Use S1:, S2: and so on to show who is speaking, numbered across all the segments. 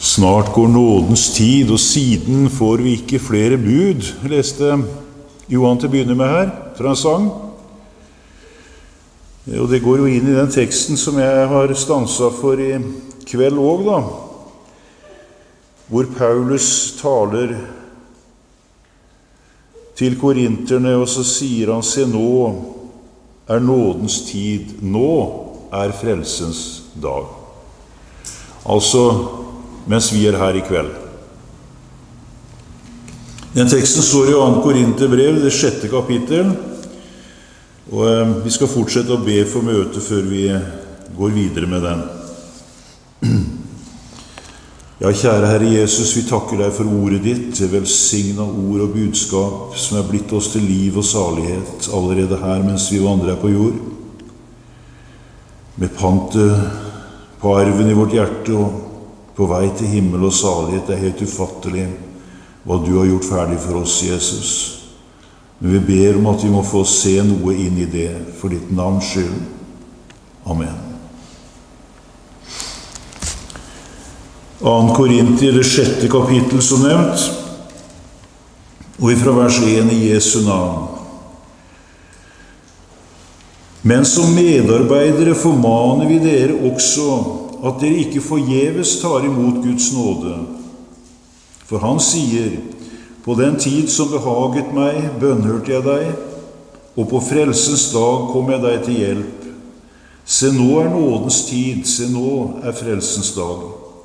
S1: Snart går nådens tid, og siden får vi ikke flere bud, leste Johan til å begynne med her, fra en sang. Og det går jo inn i den teksten som jeg har stanset for i kveld også, da, hvor Paulus taler til korinterne, og så sier han, se nå er nådens tid, nå er frelsens dag. Altså, mens vi er her i kveld. Den teksten står i 2. Korinterbrev, det 6. kapittel, og vi skal fortsette å be for møte før vi går videre med den. Ja, kjære Herre Jesus, vi takker deg for ordet ditt, velsignet ord og budskap som er blitt oss til liv og salighet allerede her mens vi vandrer på jord. Med pantet på arven i vårt hjerte og på vei til himmel og salighet. Det er helt ufattelig hva du har gjort ferdig for oss, Jesus. Men vi ber om at vi må få se noe inn i det for ditt navns skyld. Amen. 2. Korinter, det 6. kapittel som nevnt, og ifra vers 1 i Jesu navn. Men som medarbeidere formaner vi dere også at dere ikke forgjeves tar imot Guds nåde. For han sier, på den tid som behaget meg, bønnhørte jeg deg, og på frelsens dag kom jeg deg til hjelp. Se, nå er nådens tid, se, nå er frelsens dag.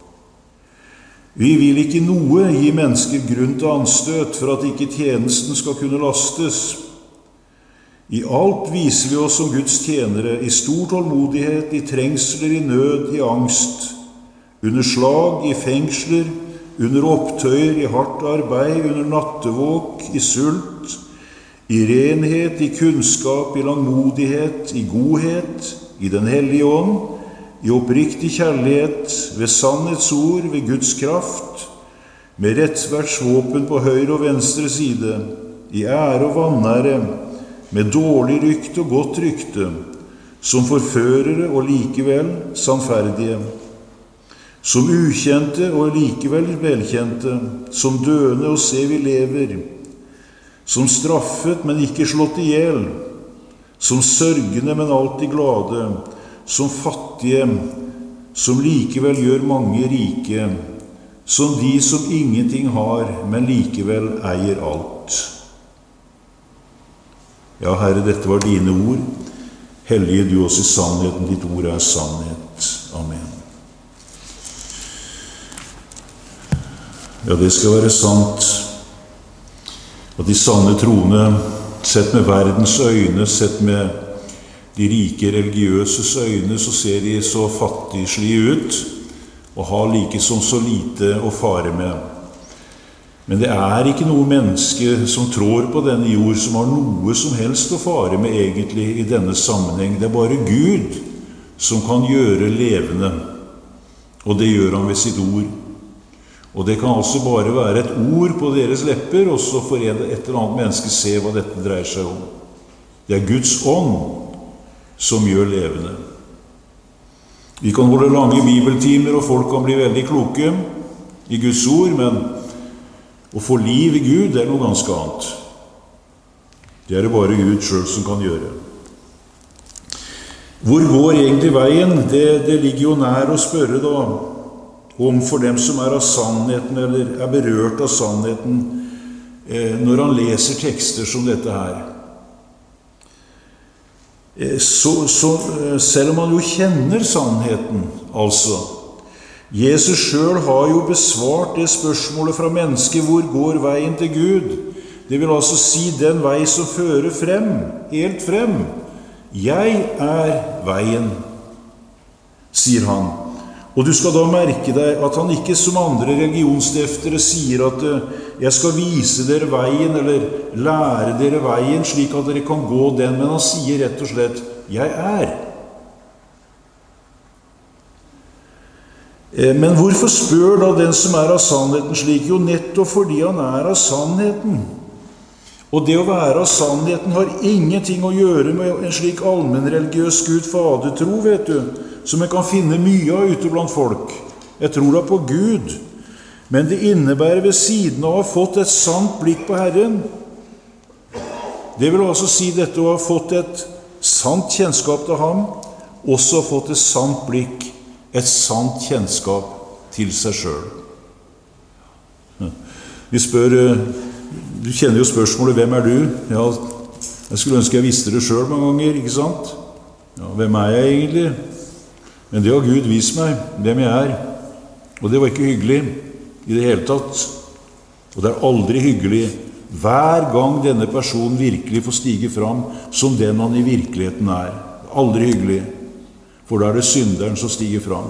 S1: Vi vil ikke noe gi mennesker grunn til anstøt for at ikke tjenesten skal kunne lastes. I alt viser vi oss som Guds tjenere, i stor tålmodighet, i trengsler, i nød, i angst, under slag, i fengsler, under opptøyer, i hardt arbeid, under nattevåk, i sult, i renhet, i kunnskap, i langmodighet, i godhet, i den hellige ånd, i oppriktig kjærlighet, ved sannhetsord, ved Guds kraft, med rettferdsvåpen på høyre og venstre side, i ære og vanære, med dårlig rykte og godt rykte, som forførere og likevel sannferdige, som ukjente og likevel velkjente, som døende og se vi lever, som straffet, men ikke slått ihjel, som sørgende, men alltid glade, som fattige, som likevel gjør mange rike, som de som ingenting har, men likevel eier alt. Ja, Herre, dette var dine ord. Hellige du oss i sannheten, ditt ord er sannhet. Amen. Ja, det skal være sant at de sanne troende, sett med verdens øyne, sett med de rike religiøses øyne, så ser de så fattigslige ut, og har like som så lite å fare med. Men det er ikke noe menneske som trår på denne jord som har noe som helst å fare med egentlig i denne sammenheng. Det er bare Gud som kan gjøre levende, og det gjør han ved sitt ord. Og det kan altså bare være et ord på deres lepper, og så får et eller annet menneske se hva dette dreier seg om. Det er Guds ånd som gjør levende. Vi kan holde lange bibeltimer, og folk kan bli veldig kloke i Guds ord, men å få liv i Gud er noe ganske annet. Det er det bare Gud selv som kan gjøre. Hvor går egentlig veien? Det ligger jo nær å spørre da, om for dem som er av sannheten, eller er berørt av sannheten, når han leser tekster som dette her. Så selv om man jo kjenner sannheten, altså, Jesus selv har jo besvart det spørsmålet fra mennesket, hvor går veien til Gud? Det vil altså si den vei som fører frem, helt frem. Jeg er veien, sier han. Og du skal da merke deg at han ikke som andre religionsstiftere sier at jeg skal vise dere veien, eller lære dere veien, slik at dere kan gå den, men han sier rett og slett, jeg er. Men hvorfor spør da den som er av sannheten slik? Jo, nettopp fordi han er av sannheten. Og det å være av sannheten har ingenting å gjøre med en slik allmennreligiøs Gud fader tro, vet du, som jeg kan finne mye av ute blant folk. Jeg tror da på Gud, Men det innebærer ved siden av å ha fått et sant blikk på Herren. Det vil altså si dette å ha fått et sant kjennskap til ham, også fått et sant blikk, et sant kjennskap til seg selv. Vi spør, du kjenner jo spørsmålet, hvem er du? Ja, jeg skulle ønske jeg visste det selv mange ganger, ikke sant? Ja, hvem er jeg egentlig? Men det har Gud vist meg, hvem jeg er. Og det var ikke hyggelig i det hele tatt. Og det er aldri hyggelig hver gang denne personen virkelig får stige fram som den han i virkeligheten er. Aldri hyggelig, for da er det synderen som stiger fram.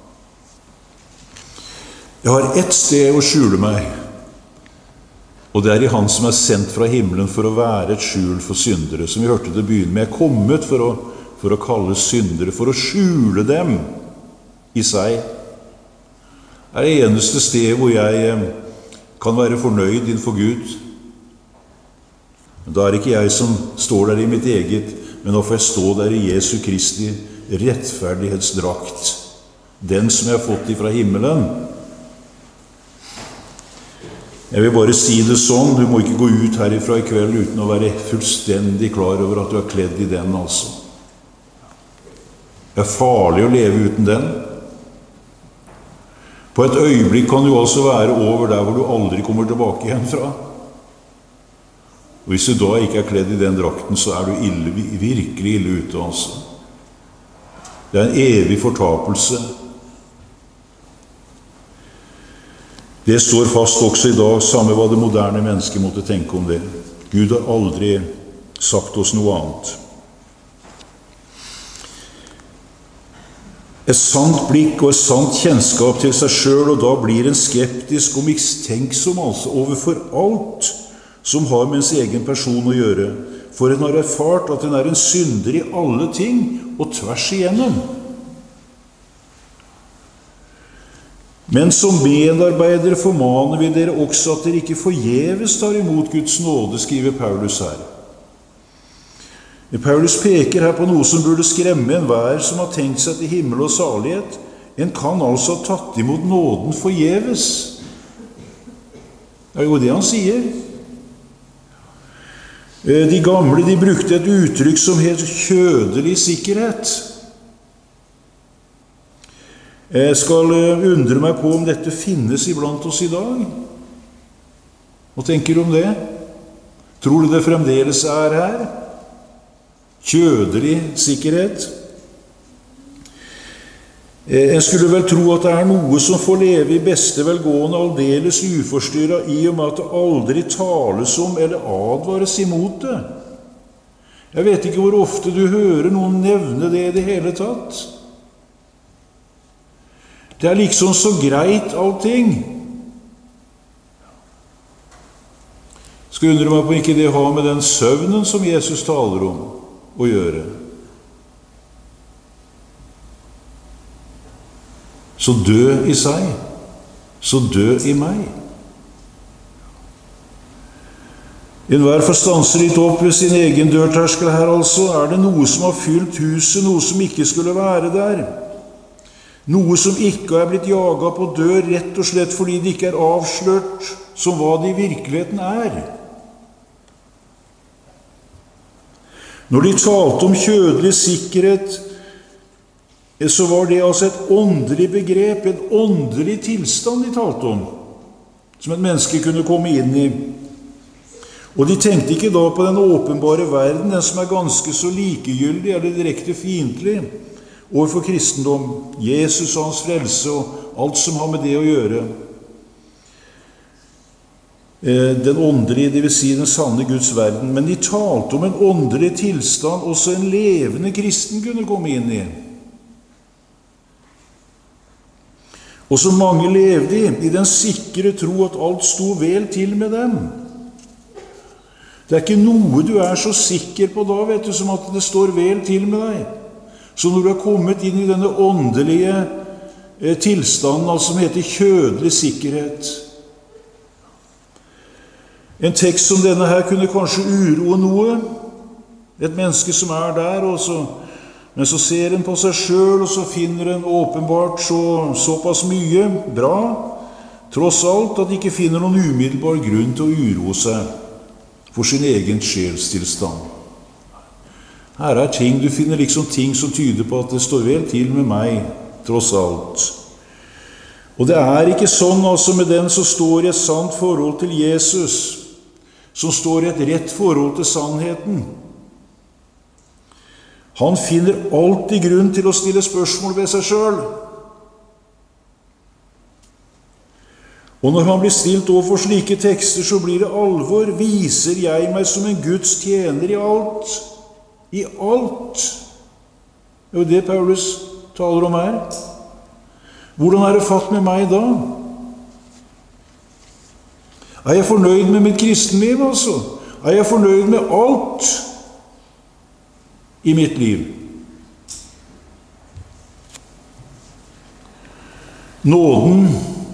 S1: Jeg har ett sted å skjule meg, og det er i Han som er sendt fra himmelen for å være et skjul for syndere, som vi hørte det begynne med. Jeg er kommet for å kalle syndere, for å skjule dem i seg. Det er det eneste sted hvor jeg kan være fornøyd innenfor Gud. Da er det ikke jeg som står der i mitt eget, men nå får jeg stå der i Jesu Kristi rettferdighetsdrakt, den som jeg har fått ifra himmelen. Jeg vil bare si det sånn, du må ikke gå ut herifra i kveld uten å være fullstendig klar over at du er kledd i den, altså. Det er farlig å leve uten den. På et øyeblikk kan du altså være over der hvor du aldri kommer tilbake igjen fra. Og hvis du da ikke er kledd i den drakten, så er du virkelig ille ute, altså. Det er en evig fortapelse. Det står fast også i dag, samme hva det moderne mennesket måtte tenke om det. Gud har aldri sagt oss noe annet. Et sant blikk og et sant kjennskap til seg selv, og da blir en skeptisk og mistenksom altså overfor alt som har med ens egen person å gjøre, for en har erfart at en er en synder i alle ting og tvers igjennom. Men som medarbeidere formaner vi dere også at dere ikke forgjeves tar imot Guds nåde, skriver Paulus her. Paulus peker her på noe som burde skremme enhver som har tenkt seg til himmel og salighet. En kan altså ha tatt imot nåden forgjeves. Det er jo det han sier. De gamle, de brukte et uttrykk som het kjødelig sikkerhet. Jeg skal undre meg på om dette finnes iblant oss i dag. Hva tenker du om det? Tror du det fremdeles er her? Kjødelig sikkerhet. En skulle vel tro at det er noe som får leve i beste velgående aldeles uforstyrret, i og med at det aldri tales om eller advares imot det. Jeg vet ikke hvor ofte du hører noen nevne det i det hele tatt. Det er liksom så greit allting. Skal undre meg på ikke det har med den søvnen som Jesus taler om å gjøre. Så dø i seg, så dø i meg. Enhver får stanse litt opp ved sin egen dørterskel her, altså. Er det noe som har fylt huset, noe som ikke skulle være der? Noe som ikke er blitt jaget på dør, rett og slett fordi det ikke er avslørt som hva det i virkeligheten er. Når de talte om kjødelig sikkerhet, så var det altså et åndelig begrep, en åndelig tilstand de talte om, som et menneske kunne komme inn i. Og de tenkte ikke da på den åpenbare verden, den som er ganske så likegyldig eller direkte fiendtlig overfor kristendom, Jesus og hans frelse og alt som har med det å gjøre. Den åndelige, det vil si den sanne Guds verden. Men de talte om en åndelig tilstand også en levende kristen kunne komme inn i. Og som mange levde i den sikre tro at alt sto vel til med dem. Det er ikke noe du er så sikker på da, vet du, som at det står vel til med deg. Så når du har kommet inn i denne åndelige tilstanden, altså som heter kjødelig sikkerhet. En tekst som denne her kunne kanskje uroe noe. Et menneske som er der, men så ser en på seg selv, og så finner en åpenbart såpass mye bra, tross alt at de ikke finner noen umiddelbar grunn til å uroe seg for sin egen sjelstilstand. Her ting, du finner liksom ting som tyder på at det står vel til med meg, tross alt. Og det ikke sånn altså med den som står i et sant forhold til Jesus, som står i et rett forhold til sannheten. Han finner alltid grunn til å stille spørsmål ved seg selv. Og når han blir stilt overfor slike tekster, så blir det alvor. Viser jeg meg som en Guds tjener i alt? I alt. Det jo det Paulus taler om her. Hvordan det fatt med meg da? Jeg fornøyd med mitt kristenliv, altså? Jeg fornøyd med alt i mitt liv? Nåden,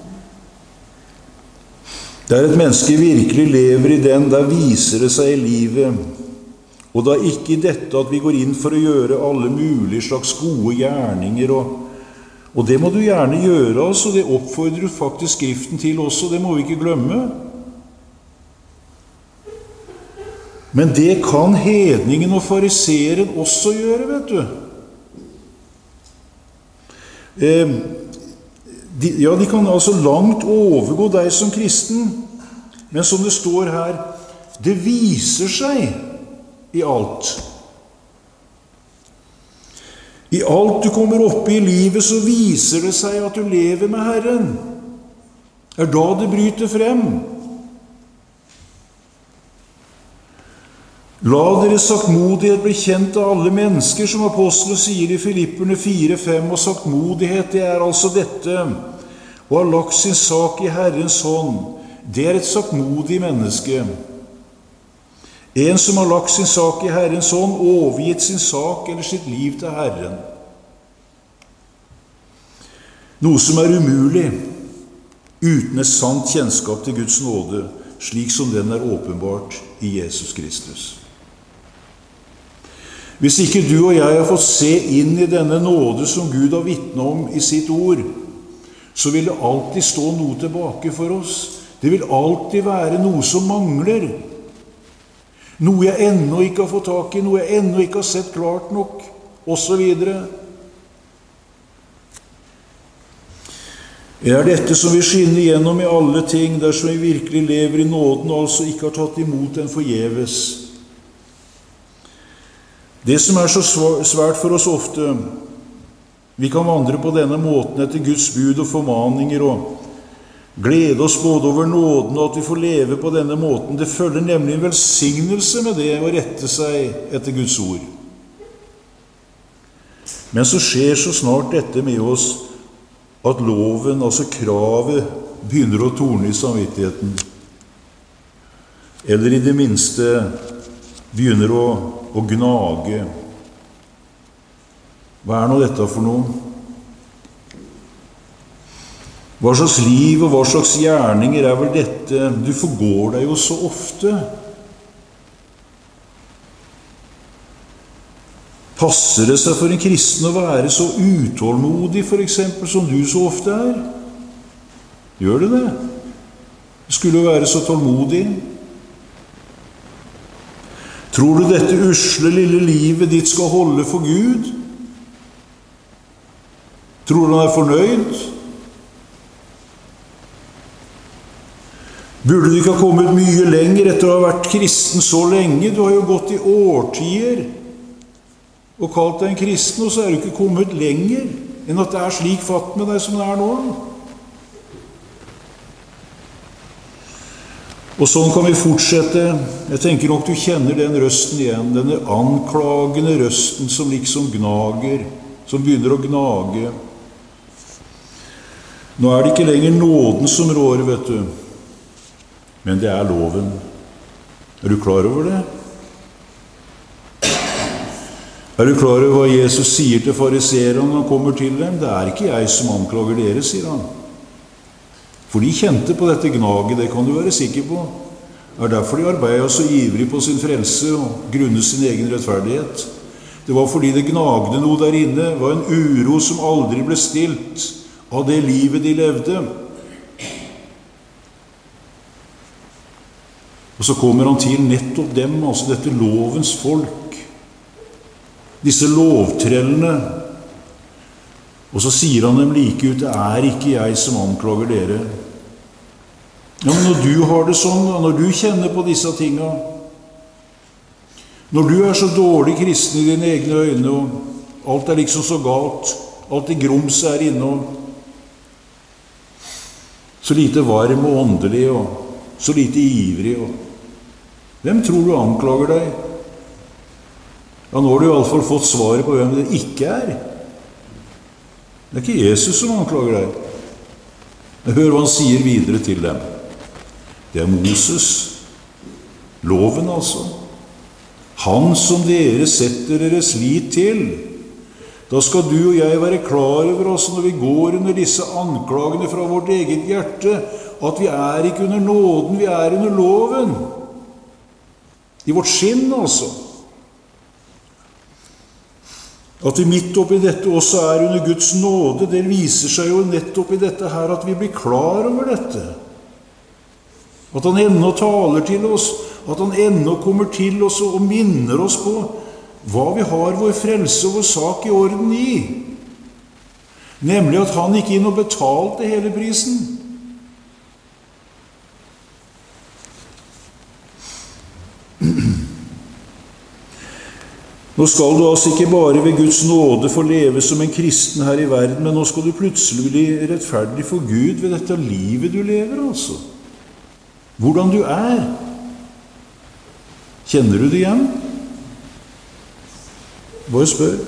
S1: der et menneske virkelig lever i den, der viser det seg i livet. Og da ikke i dette at vi går inn for å gjøre alle mulige slags gode gjerninger, og det må du gjerne gjøre, altså. Det oppfordrer faktisk Skriften til også, det må vi ikke glemme. Men det kan hedningen og fariseren også gjøre, vet du. De kan altså langt overgå deg som kristen, men som det står her, det viser seg i alt. I alt du kommer opp i livet, så viser det seg at du lever med Herren. Det da det bryter frem. La deres saktmodighet bli kjent av alle mennesker, som apostelen sier i Filipperne 4:5, og saktmodighet, det altså dette, og har lagt sin sak i Herrens hånd. Det et saktmodig menneske. En som har lagt sin sak i Herrens hånd, overgitt sin sak eller sitt liv til Herren. Noe som umulig uten et sant kjennskap til Guds nåde, slik som den åpenbart i Jesus Kristus. Hvis ikke du og jeg har fått se inn i denne nåde som Gud har vitnet om i sitt ord, så vil det alltid stå noe tilbake for oss. Det vil alltid være noe som mangler. Noe jeg ennå ikke har fått tak i, noe jeg ennå ikke har sett klart nok, og så videre. Dette som vi skinner igjennom i alle ting, dersom vi virkelig lever i nåden, og altså ikke har tatt imot den forgjeves. Det som så svært for oss ofte, vi kan vandre på denne måten etter Guds bud og formaninger, og glede oss både over nåden og at vi får leve på denne måten. Det følger nemlig en velsignelse med det å rette seg etter Guds ord. Men så skjer så snart dette med oss at loven, altså kravet, begynner å torne i samvittigheten. Eller i det minste begynner å gnage. Hva nå dette for noe? Hva slags liv og hva slags gjerninger vel dette? Du forgår deg jo så ofte. Passer det seg for en kristen å være så utålmodig, for eksempel, som du så ofte Gjør det det? Du skulle jo være så tålmodig. Tror du dette usle lille livet ditt skal holde for Gud? Tror du han fornøyd? Burde du ikke ha kommet mye lenger etter å ha vært kristen så lenge? Du har jo gått i årtier og kalt deg en kristen, og så du ikke kommet lenger enn at det slik fatt med deg som det nå. Og sånn kan vi fortsette. Jeg tenker nok du kjenner den røsten igjen, denne anklagende røsten som liksom gnager, som begynner å gnage. Nå det ikke lenger nåden som rår, vet du, men det loven. Du klar over det? Du klar over hva Jesus sier til fariserene når han kommer til dem? Det ikke jeg som anklager dere, sier han. For de kjente på dette gnaget, det kan du være sikker på. Det derfor de arbeidet så ivrig på sin frelse og grunnet sin egen rettferdighet. Det var fordi det gnagde noe der inne, var en uro som aldri ble stilt av det livet de levde. Og så kommer han til nettopp dem, altså dette lovens folk, disse lovtrellene. Og så sier han dem like ut, det er ikke jeg som anklager dere. Ja, men når du har det sånn, når du kjenner på disse tingene, når du er så dårlig kristen i dine egne øyne, og alt er liksom så galt, alt det grums er inne, og så lite varm og åndelig, og så lite ivrig, og hvem tror du anklager deg? Ja, nå har du i alle fall fått svaret på hvem det ikke er. Det er ikke Jesus som anklager deg. Hør hva han sier videre til dem. Det er Moses, loven altså. Han som dere setter deres lit til. Da skal du og jeg være klar over oss når vi går under disse anklagene fra vårt eget hjerte, at vi er ikke under nåden, vi er under loven. I vårt skinn, altså. At vi midt oppi dette også er under Guds nåde, det viser seg jo nettopp i dette her at vi blir klar over dette. At han ennå taler til oss, at han ennå kommer til oss og minner oss på hva vi har vår frelse og vår sak i orden i. Nemlig at han gikk inn og betalte hele prisen. Nå skal du altså ikke bare ved Guds nåde få leve som en kristen her i verden, men nå skal du plutselig bli rettferdig for Gud ved dette livet du lever, altså. Hvordan du er. Kjenner du det igjen? Bare spør.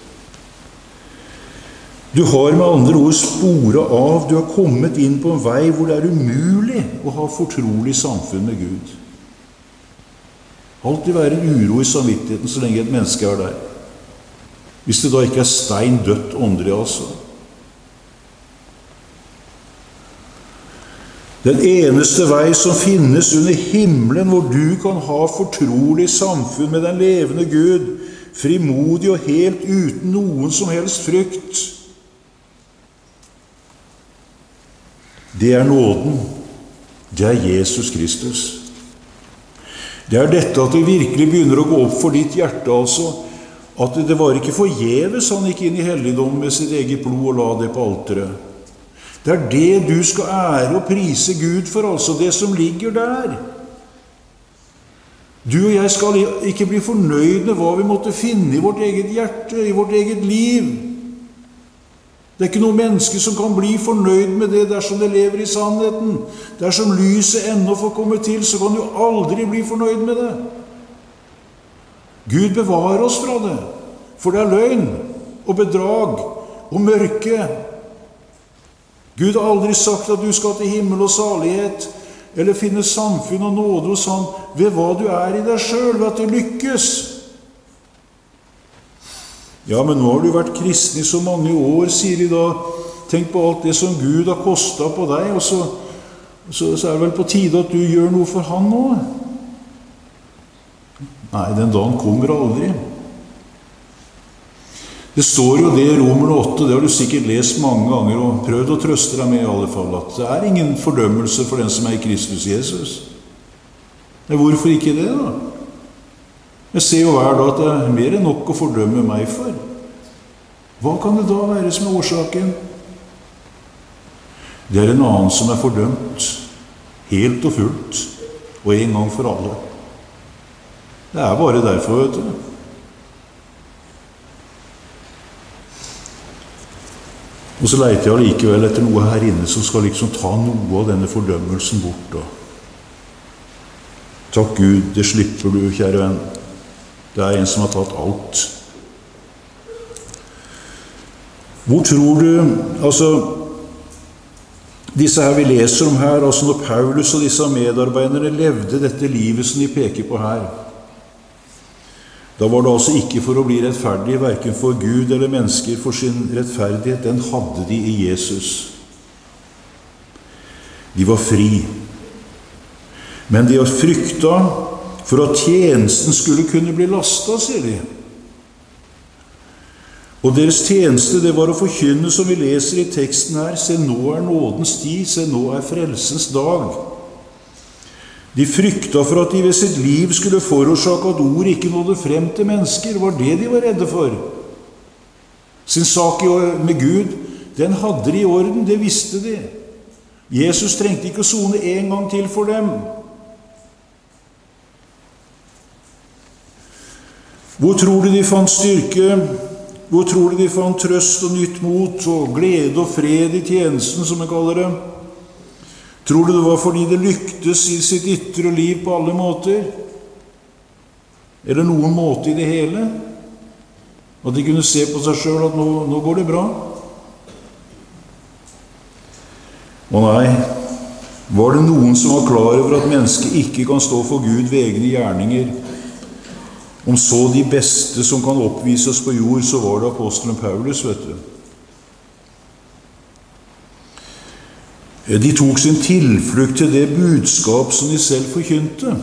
S1: Du har med andre ord sporet av, du har kommet inn på en vei hvor det er umulig å ha fortrolig samfunn med Gud. Alltid være en uro i samvittigheten så lenge et menneske er der. Hvis det da ikke er stein dødt åndelig, altså. Den eneste vei som finnes under himmelen, hvor du kan ha fortrolig samfunn med den levende Gud, frimodig og helt uten noen som helst frykt. Det er nåden. Det er Jesus Kristus. Det er dette at det virkelig begynner å gå opp for ditt hjerte, altså, at det var ikke forgjeves han gikk inn i helligdom med sitt eget blod og la det på alteret. Det er det du skal ære og prise Gud for, altså, det som ligger der. Du og jeg skal ikke bli fornøyd med hva vi måtte finne i vårt eget hjerte, i vårt eget liv. Det er ikke noe menneske som kan bli fornøyd med det dersom det lever i sannheten. Dersom lyset ennå får komme til, så kan du aldri bli fornøyd med det. Gud bevarer oss fra det, for det er løgn og bedrag og mørke. Gud har aldri sagt at du skal til himmel og salighet, eller finne samfunn og nåde hos han ved hva du er i deg selv, ved at du lykkes. Ja, men nå har du vært kristen i så mange år, sier de da. Tenk på alt det som Gud har kostet på deg, og så er det vel på tide at du gjør noe for han nå. Nei, den dagen kommer aldri. Det står jo det i Romerne 8, det har du sikkert lest mange ganger, og prøvd å trøste deg med i alle fall, at det er ingen fordømmelse for den som er i Kristus Jesus. Men hvorfor ikke det da? Jeg ser jo hver dag at det er mer enn nok å fordømme meg for. Hva kan det da være som er årsaken? Det er en annen som er fordømt, helt og fullt, og en gang for alle. Det er bare derfor, vet du. Og så leiter jeg likevel etter noe her inne som skal liksom ta noe av denne fordømmelsen bort. Takk Gud, det slipper du, kjære venn. Det er en som har tatt alt. Hvor tror du, altså, disse her vi leser om her, altså når Paulus og disse medarbeiderne levde dette livet som de peker på her, da var det altså ikke for å bli rettferdige, hverken for Gud eller mennesker, for sin rettferdighet, den hadde de i Jesus. De var fri. Men de har fryktet for at tjenesten skulle kunne bli lastet, sier de. Og deres tjeneste, det var å forkynne, som vi leser i teksten her, se nå er nådens tid, se nå er frelsens dag. De frykta for at de ved sitt liv skulle forårsake at ord ikke nådde frem til mennesker. Var det de var redde for? Sin sak med Gud, den hadde de i orden, det visste de. Jesus trengte ikke å sone en gang til for dem. Hvor tror du de fant styrke? Hvor tror du de fant trøst og nytt mot og glede og fred i tjenesten, som jeg kaller det? Tror du det var fordi det lyktes i sitt ytre liv på alle måter? Eller noen måte i det hele? At de kunne se på seg selv at nå går det bra? Og nei, var det noen som var klar over at mennesket ikke kan stå for Gud ved egne gjerninger? Om så de beste som kan oppvises på jord, så var det apostelen Paulus, vet du. De tok sin tilflukt til det budskap som de selv forkynte.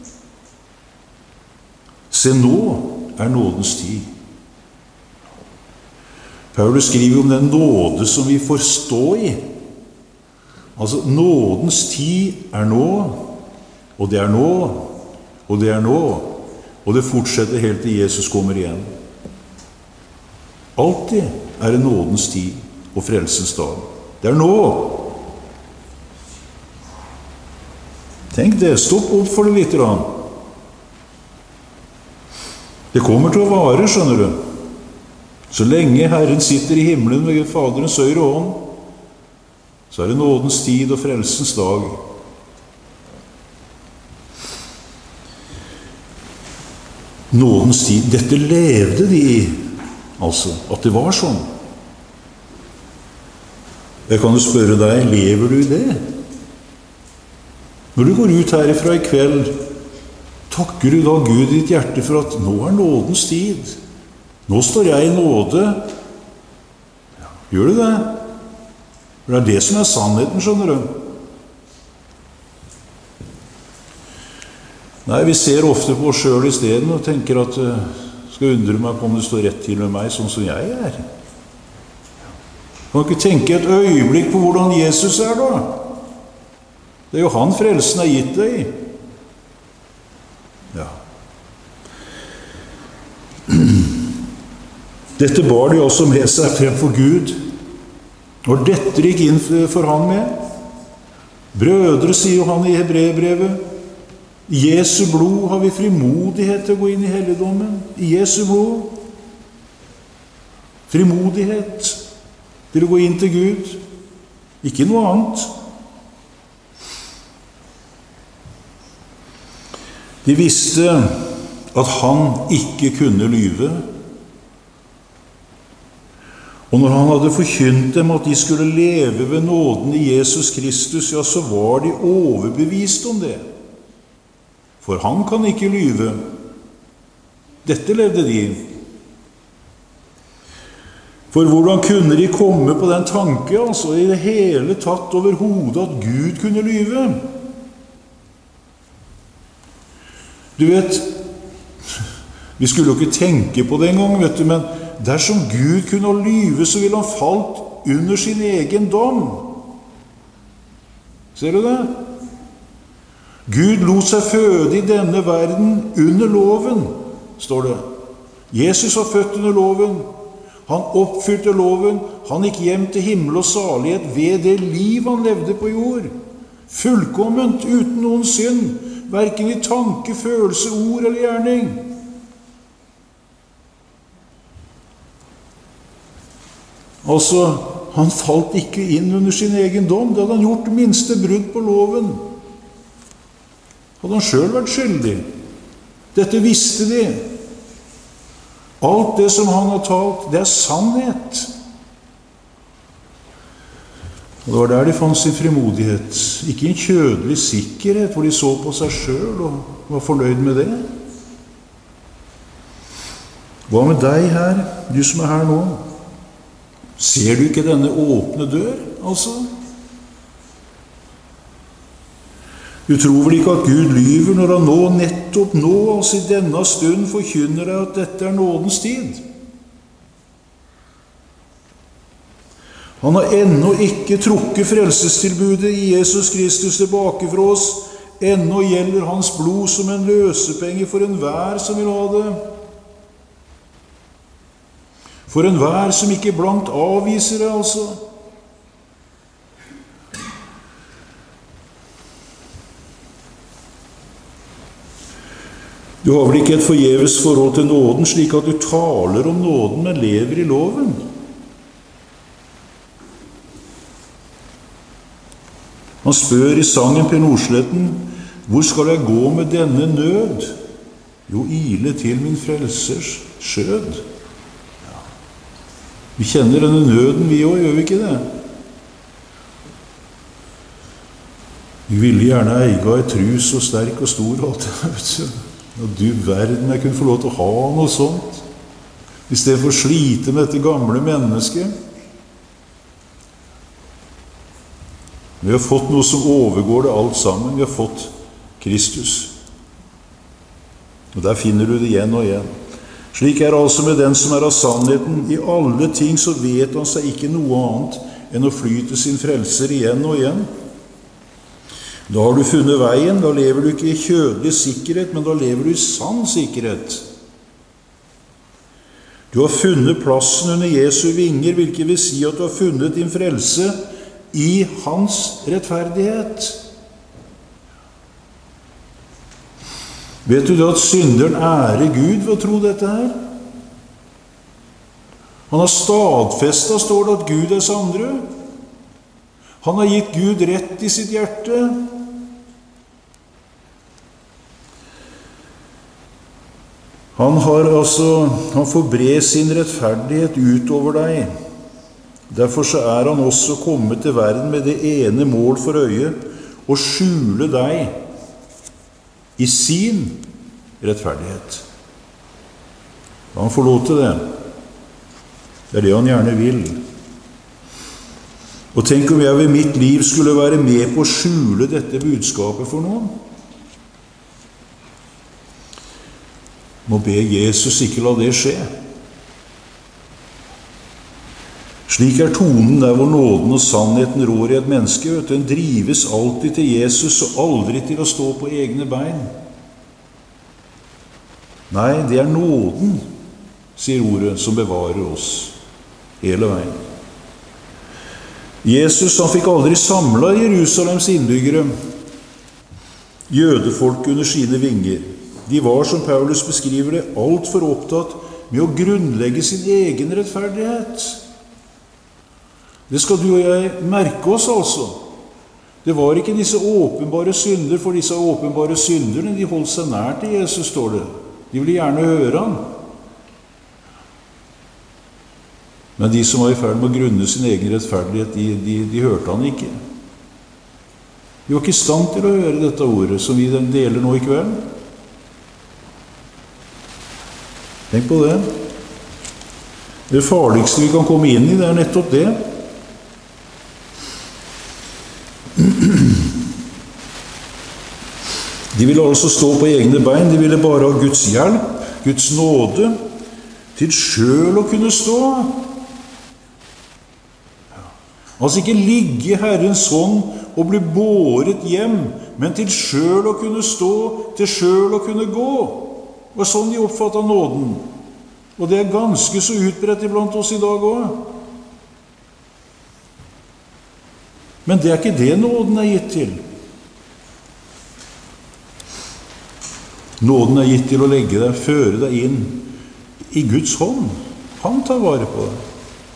S1: Se, nå er nådens tid. Paulus skriver om den nåde som vi får stå i. Altså, nådens tid er nå, og det er nå, og det er nå, og det fortsetter helt til Jesus kommer igjen. Alltid er det nådens tid og frelsens dag. Det er nå. Tenk det, stopp opp for det litt. Det kommer til å vare, skjønner du. Så lenge Herren sitter i himmelen ved Faderens høyre hånd, så er det nådens tid og frelsens dag. Nådens tid, dette levde de i, altså, at det var sånn. Jeg kan jo spørre deg, lever du i det? Når du går ut herifra i kveld, takker du da Gud i ditt hjerte for at nå er nådens tid. Nå står jeg i nåde. Ja, gjør du det? For det er det som er sannheten, skjønner du. Nei, vi ser ofte på oss selv i stedet og tenker at skal undre meg på om det står rett til med meg, sånn som jeg er. Kan du ikke tenke et øyeblikk på hvordan Jesus er da? Det er jo han frelsen er gitt deg i. Ja. Dette bar de også med seg fremfor Gud. Og dette gikk inn for han med. Brødre, sier jo han i Hebreerbrevet, i Jesu blod har vi frimodighet til å gå inn i helligdommen. I Jesu blod. Frimodighet til å gå inn til Gud. Ikke noe annet. De visste at han ikke kunne lyve. Og når han hadde forkynt dem at de skulle leve ved nåden i Jesus Kristus, ja, så var de overbevist om det. For han kan ikke lyve. Dette levde de. For hvordan kunne de komme på den tanke, altså i det hele tatt over hodet, at Gud kunne lyve? Du vet, vi skulle jo ikke tenke på det en gang, vet du, men dersom Gud kunne lyve, så ville han falt under sin egen dom. Ser du det? Gud lot seg føde i denne verden under loven, står det. Jesus var født under loven. Han oppfylte loven. Han gikk hjem til himmel og salighet ved det liv han levde på jord. Fullkomment, uten noen synd. Hverken i tanke, følelse, ord eller gjerning. Altså, han falt ikke inn under sin egen dom. Det hadde han gjort det minste brudd på loven. Hadde han selv vært skyldig. Dette visste de. Alt det som han har talt, det er sannhet. Og det var der de fant sin frimodighet. Ikke en kjødelig sikkerhet, hvor de så på seg selv og var fornøyd med det. Hva med deg her, du som er her nå? Ser du ikke denne åpne dør, altså? Du tror vel ikke at Gud lyver når han nå, nettopp nå, altså i denne stund, forkynner deg at dette er nådens tid? Han har ennå ikke trukket frelsestilbudet i Jesus Kristus tilbake fra oss, ennå gjelder hans blod som en løsepenge for enhver som vil ha det. For enhver som ikke blankt avviser det, altså. Du har vel ikke et forgjeves forhold til nåden, slik at du taler om nåden, men lever i loven? Han spør i sangen Per Nordsletten, hvor skal jeg gå med denne nød? Jo, ile til min frelsers skjød. Ja. Vi kjenner denne nøden vi også, gjør vi ikke det? Vi ville gjerne eie et tru så sterk og stor, alt det, vet du. Og du verden, jeg kunne få lov til å ha noe sånt, i stedet for å slite med dette gamle mennesket. Vi har fått noe som overgår det alt sammen. Vi har fått Kristus. Og der finner du det igjen og igjen. Slik er altså med den som er av sannheten. I alle ting så vet han seg ikke noe annet enn å fly til sin frelser igjen og igjen. Da har du funnet veien, da lever du ikke i kjødelig sikkerhet, men da lever du i sann sikkerhet. Du har funnet plassen under Jesu vinger, hvilket vil si at du har funnet din frelse i hans rettferdighet. Vet du da at synderen ærer Gud ved å tro dette her? Han har stadfestet, står det, at Gud er sannere. Han har gitt Gud rett i sitt hjerte. Han får bre sin rettferdighet utover deg. Derfor så er han også kommet til verden med det ene mål for øye, å skjule deg i sin rettferdighet. Han får lov til det. Det er det han gjerne vil. Og tenk om jeg ved mitt liv skulle være med på å skjule dette budskapet for noen. Må be Jesus ikke la det skje. Slik er tonen der hvor nåden og sannheten rår i et menneske. Den drives alltid til Jesus og aldri til å stå på egne bein. Nei, det er nåden, sier ordet, som bevarer oss hele veien. Jesus, han fikk aldri samlet Jerusalems innbyggere, jødefolk under sine vinger. De var, som Paulus beskriver det, alt for opptatt med å grunnlegge sin egen rettferdighet. Det skal du og jeg merke oss, altså. Det var ikke disse åpenbare synder, for disse åpenbare synderne, de holdt seg nær til Jesus, står det. De ville gjerne høre han. Men de som var i ferd med å grunne sin egen rettferdighet, de hørte han ikke. De var ikke i stand til å høre dette ordet, som vi deler nå i kveld. Tenk på det. Det farligste vi kan komme inn i, det er nettopp det. De ville altså stå på egne bein, de ville bare ha Guds hjelp, Guds nåde, til selv å kunne stå. Altså ikke ligge i Herrens hånd og bli båret hjem, men til selv å kunne stå, til selv å kunne gå. Og sånn de oppfattet nåden. Og det er ganske så utbredt iblant oss i dag også. Men det er ikke det nåden er gitt til. Nåden er gitt til å legge deg, føre deg inn i Guds hånd. Han tar vare på deg.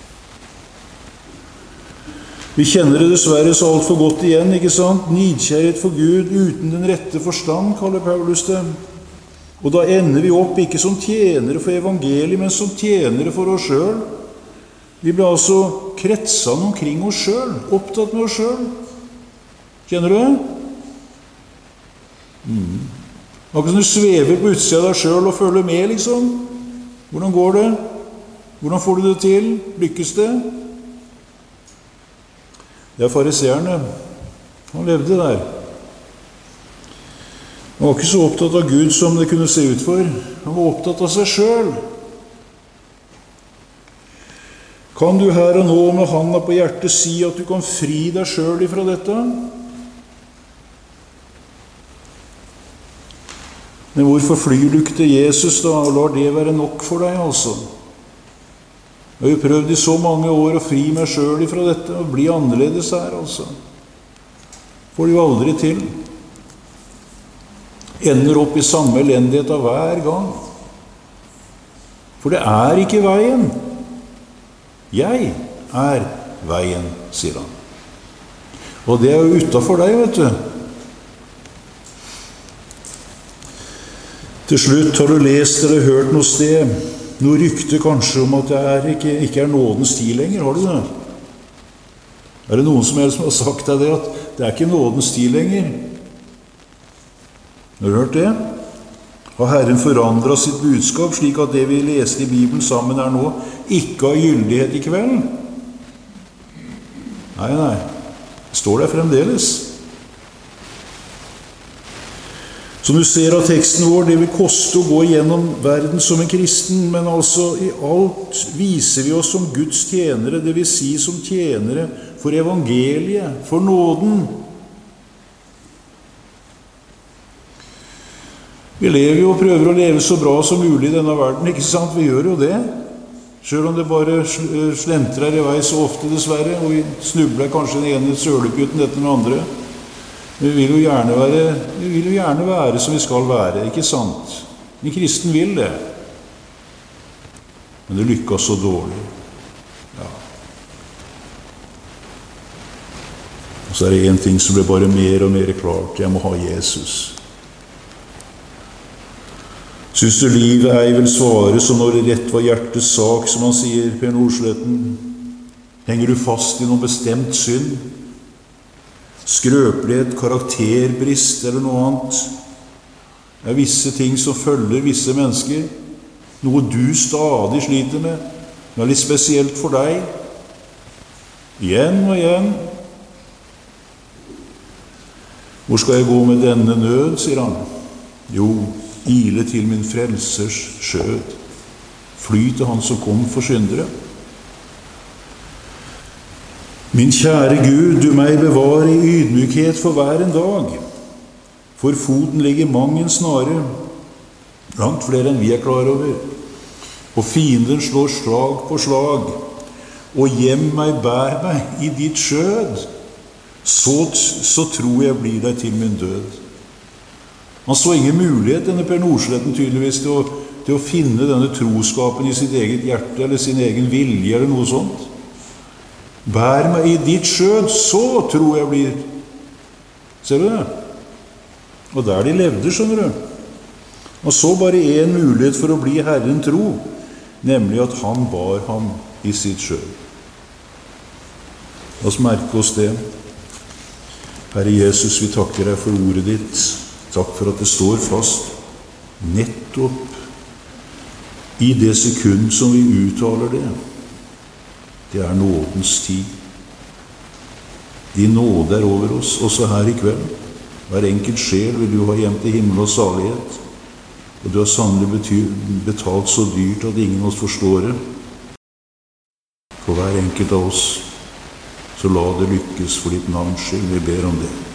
S1: Vi kjenner det dessverre så alt for godt igjen, ikke sant? Nidkjærhet for Gud uten den rette forstand, kaller Paulus det. Og da ender vi opp ikke som tjenere for evangeliet, men som tjenere for oss selv. Vi blir altså kretsende omkring oss selv, opptatt med oss selv. Kjenner du det? Akkurat som du svever på utsida av deg selv og følger med, liksom. Hvordan går det? Hvordan får du det til? Lykkes det? Det er fariseerne. Han levde der. Han var ikke så opptatt av Gud som det kunne se ut for. Han var opptatt av seg selv. Kan du her og nå med handa på hjertet si at du kan fri deg selv ifra dette? Men hvorfor flyr du ikke til Jesus da, og lar det være nok for deg, altså? Jeg har jo prøvd i så mange år å fri meg selv ifra dette, og bli annerledes her, altså. Får det jo aldri til. Ender opp i samme elendighet av hver gang. For det er ikke veien. Jeg er veien, sier han. Og det er jo utenfor deg, vet du. Til slutt, har du lest eller hørt noe sted, noe rykte kanskje om at det ikke er nådens tid lenger, har du det? Er det noen som helst som har sagt deg det, at det er ikke nådens tid lenger? Har du hørt det? Har Herren forandret sitt budskap slik at det vi leste i Bibelen sammen her nå, ikke har gyldighet i kveld? Nei, det står der fremdeles. Som du ser av teksten vår, det vil koste å gå gjennom verden som en kristen, men altså i alt viser vi oss som Guds tjenere, det vil si som tjenere for evangeliet, for nåden. Vi lever jo og prøver å leve så bra som mulig i denne verden, ikke sant? Vi gjør jo det. Selv om det bare slentrer i vei så ofte dessverre, og vi snubler kanskje den ene sølepytten etter den andre. Vi vil jo gjerne være som vi skal være, ikke sant? En kristen vil det. Men det lykkes så dårlig. Ja. Og så er det en ting som blir bare mer og mer klart. Jeg må ha Jesus. Syns du livet ei vil svare som når det rett var hjertets sak, som han sier, Per Nordsletten? Henger du fast i noen bestemt synd? Skrøpelighet, karakterbrist eller noe annet? Det er visse ting som følger visse mennesker. Noe du stadig sliter med. Det er litt spesielt for deg. Igjen og igjen. Hvor skal jeg gå med denne nød, sier han. Jo, ile til min frelsers skjød. Fly til han som kom for syndere. Min kjære Gud, du meg bevare i ydmykhet for hver en dag. For foten ligger mang en snare, langt flere enn vi er klar over. Og fienden slår slag på slag, og gjem meg, bær meg i ditt skjød. Så tror jeg blir deg til min død. Han så ingen mulighet, denne Per Nordsletten tydeligvis, til å finne denne troskapen i sitt eget hjerte, eller sin egen vilje, eller noe sånt. Bær meg i ditt skjød, så tror jeg blir. Ser du det? Og der de levde, skjønner du. Og så bare en mulighet for å bli Herren tro, nemlig at han bar ham i sitt skjød. La oss merke oss det. Herre Jesus, vi takker deg for ordet ditt. Takk for at det står fast nettopp i det sekund som vi uttaler det. Det er nådens tid. Din nåde er over oss, også her i kveld. Hver enkelt sjel vil du ha hjem til himmel og salighet. Og du har sannelig betalt så dyrt at ingen av oss forstår det. For hver enkelt av oss, så la det lykkes for ditt navns skyld. Vi ber om det.